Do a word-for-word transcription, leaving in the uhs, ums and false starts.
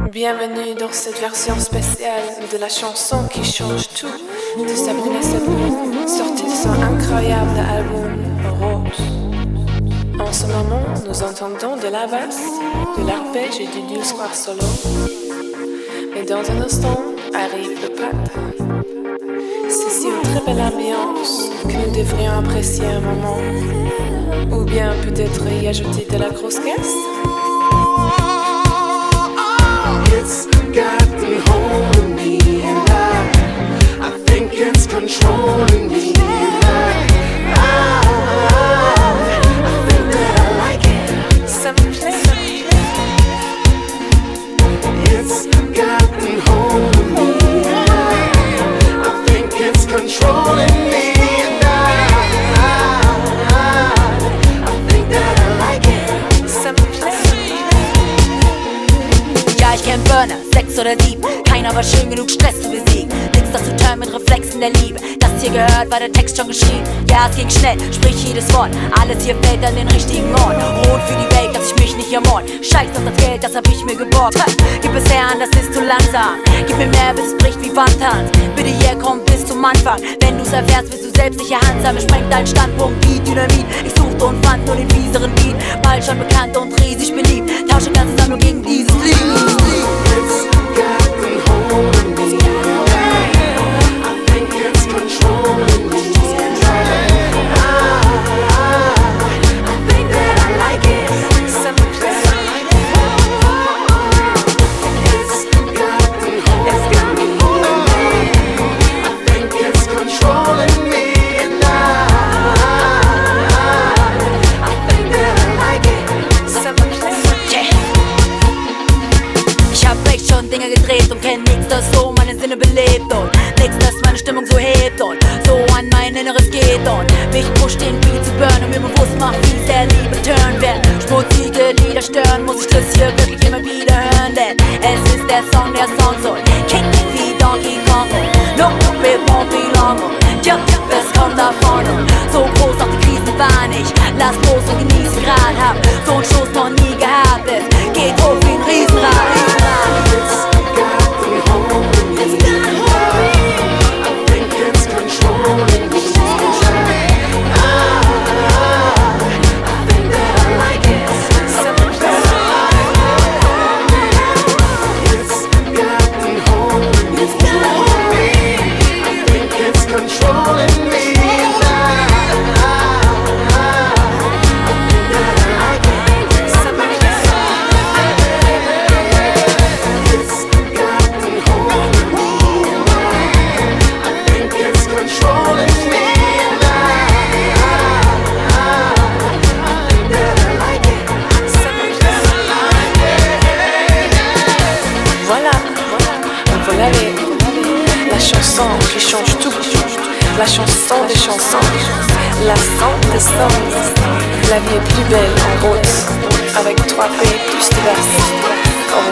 Bienvenue dans cette version spéciale de la chanson qui change tout de Sabrina Settler, sortie de son incroyable album Rose. En ce moment, nous entendons de la basse, de l'arpège et du dual square solo. Mais dans un instant, arrive le pad. C'est une très belle ambiance que nous devrions apprécier un moment. Ou bien peut-être y ajouter de la grosse caisse. It's gotten hold of me and I, I think it's controlling me and I, I, I think that I like it. Simply. It's gotten hold of me and I, I think it's controlling me and I, I, I think that I like it. Simply. Ja, ich kenn Burner, Sex oder Dieb. Keiner war schön genug, Stress zu besiegen. Nix das zu turn mit Reflexen der Liebe. Das hier gehört, war der Text schon geschrieben. Ja, es ging schnell, sprich jedes Wort. Alles hier fällt an den richtigen Ort. Rot für die Welt, dass ich mich nicht ermord. Scheiß auf das Geld, das hab ich mir geborgt. Ha, gib es her an, das ist zu langsam. Gib mir mehr, bis es bricht wie Wandhand. Bitte hier, komm bis zum Anfang. Wenn du's erfährst, wirst du selbst nicht erhandsam. Es sprengt deinen Standpunkt wie Dynamit. Ich suchte und fand nur den fieseren Beat. Bald schon bekannt und riesig beliebt. Tausche ganz zusammen nur gegen dieses Lied. It's gotten hold of me and I, I think it's controlling me and I, I, I think that I like it. Simply. It's gotten hold of me, I think it's controlling me and I, I think that I like it. Simply. Ich hab echt schon Dinge gedreht und kenn nichts, das so meine Sinne belebt und nichts, das meine Stimmung so hebt und so an mein Inneres geht und mich pusht den Beat zu burnen und mir bewusst macht, wie sehr Liebe turn wird. Schmutzige Lieder stören, muss ich das hier wirklich immer wieder hören, denn es ist der Song der Songs und kick wie Donkey Kong und no, it won't be long und ja, es kommt davon und so groß auch die Krisen waren ich. Lass los und genieß grad, hab so einen Stoß noch nie gehabt, es geht hoch wie ein Riesenrad. It's gotten hold of me and I, I think it's controlling me and I, I think that I like it. It's gotten hold of me and I think it's controlling me and I, I think that I like it. It's gotten hold of me and I, I think it's controlling me and I, I, I think that I like it. Voilà, vous l'avez, la chanson qui change tout, la chanson des chansons, la sang des songs. La vie est plus belle en rose, avec trois P plus de basse. Au revoir.